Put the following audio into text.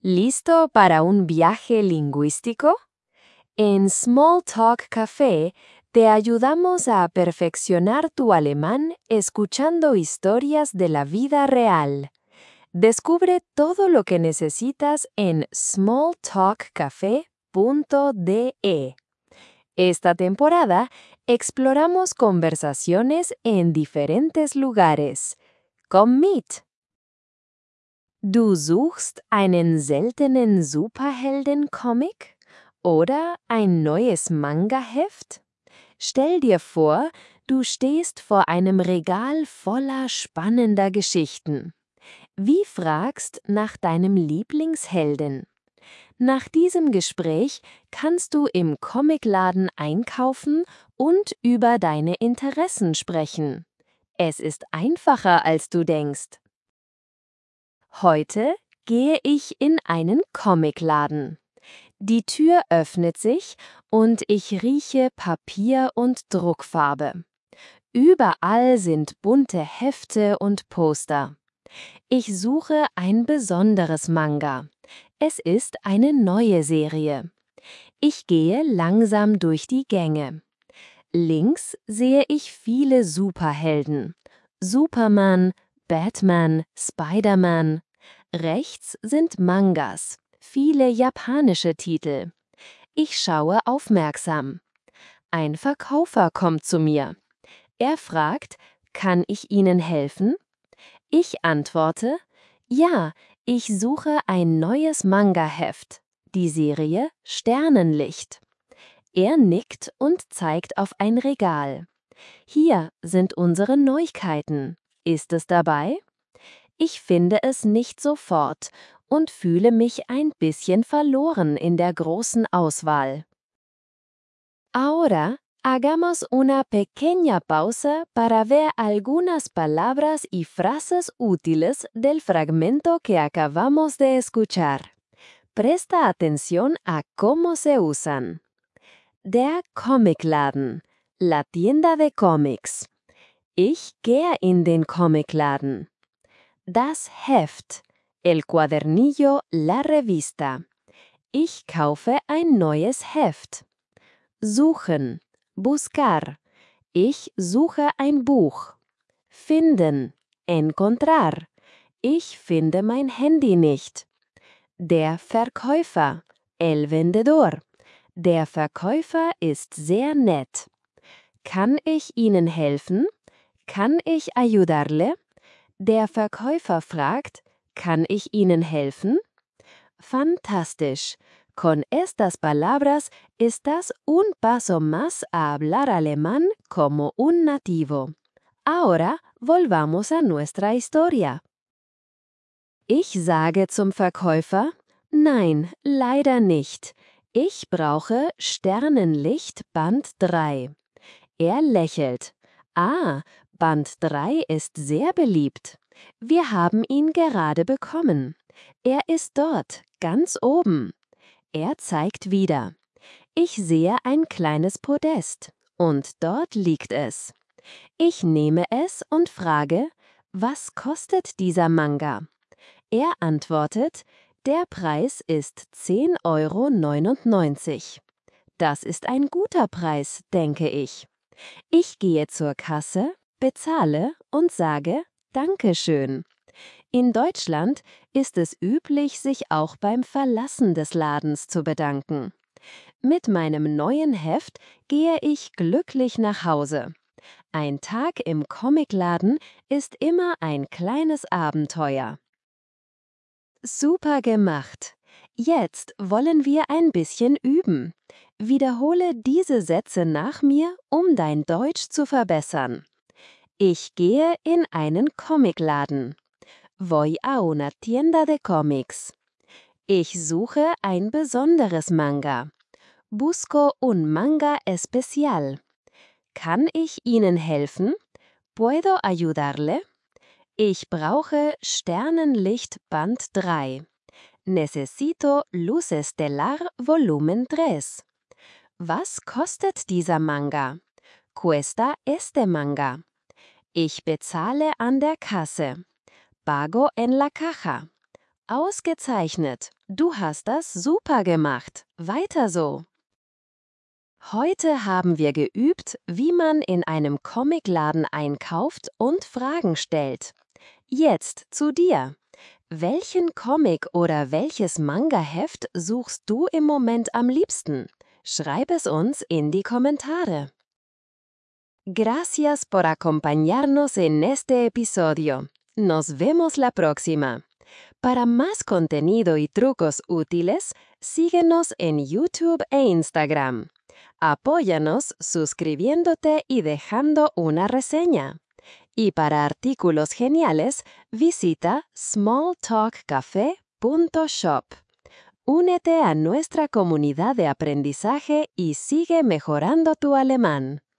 ¿Listo para un viaje lingüístico? En Small Talk Café te ayudamos a perfeccionar tu alemán escuchando historias de la vida real. Descubre todo lo que necesitas en smalltalkcafe.de. Esta temporada exploramos conversaciones en diferentes lugares. Komm mit! Du suchst einen seltenen Superhelden-Comic oder ein neues Manga-Heft? Stell dir vor, du stehst vor einem Regal voller spannender Geschichten. Wie fragst nach deinem Lieblingshelden? Nach diesem Gespräch kannst du im Comicladen einkaufen und über deine Interessen sprechen. Es ist einfacher, als du denkst. Heute gehe ich in einen Comicladen. Die Tür öffnet sich und ich rieche Papier und Druckfarbe. Überall sind bunte Hefte und Poster. Ich suche ein besonderes Manga. Es ist eine neue Serie. Ich gehe langsam durch die Gänge. Links sehe ich viele Superhelden. Superman, Batman, Spider-Man. Rechts sind Mangas, viele japanische Titel. Ich schaue aufmerksam. Ein Verkäufer kommt zu mir. Er fragt, kann ich Ihnen helfen? Ich antworte, ja, ich suche ein neues Manga-Heft, die Serie Sternenlicht. Er nickt und zeigt auf ein Regal. Hier sind unsere Neuigkeiten. Ist es dabei? Ich finde es nicht sofort und fühle mich ein bisschen verloren in der großen Auswahl. Ahora, hagamos una pequeña pausa para ver algunas palabras y frases útiles del fragmento que acabamos de escuchar. Presta atención a cómo se usan. Der Comicladen, la tienda de cómics. Ich gehe in den Comicladen. Das Heft, el cuadernillo, la revista. Ich kaufe ein neues Heft. Suchen, buscar. Ich suche ein Buch. Finden, encontrar. Ich finde mein Handy nicht. Der Verkäufer, el vendedor. Der Verkäufer ist sehr nett. Kann ich Ihnen helfen? Kann ich ayudarle? Der Verkäufer fragt, kann ich Ihnen helfen? Fantastisch. Con estas palabras estás un paso más a hablar alemán como un nativo. Ahora volvamos a nuestra historia. Ich sage zum Verkäufer, nein, leider nicht. Ich brauche Sternenlicht Band 3. Er lächelt. Ah, Band 3 ist sehr beliebt. Wir haben ihn gerade bekommen. Er ist dort, ganz oben. Er zeigt wieder. Ich sehe ein kleines Podest und dort liegt es. Ich nehme es und frage, was kostet dieser Manga? Er antwortet, der Preis ist 10,99 €. Das ist ein guter Preis, denke ich. Ich gehe zur Kasse, bezahle und sage Dankeschön. In Deutschland ist es üblich, sich auch beim Verlassen des Ladens zu bedanken. Mit meinem neuen Heft gehe ich glücklich nach Hause. Ein Tag im Comicladen ist immer ein kleines Abenteuer. Super gemacht! Jetzt wollen wir ein bisschen üben. Wiederhole diese Sätze nach mir, um dein Deutsch zu verbessern. Ich gehe in einen Comicladen. Voy a una tienda de cómics. Ich suche ein besonderes Manga. Busco un manga especial. Kann ich Ihnen helfen? ¿Puedo ayudarle? Ich brauche Sternenlicht Band 3. Necesito Luz Estelar Volumen 3. Was kostet dieser Manga? Cuesta este manga. Ich bezahle an der Kasse. Pago en la caja. Ausgezeichnet. Du hast das super gemacht. Weiter so. Heute haben wir geübt, wie man in einem Comicladen einkauft und Fragen stellt. Jetzt zu dir. Welchen Comic oder welches Manga-Heft suchst du im Moment am liebsten? Schreib es uns in die Kommentare. Gracias por acompañarnos en este episodio. Nos vemos la próxima. Para más contenido y trucos útiles, síguenos en YouTube e Instagram. Apóyanos suscribiéndote y dejando una reseña. Y para artículos geniales, visita smalltalkcafe.shop. Únete a nuestra comunidad de aprendizaje y sigue mejorando tu alemán.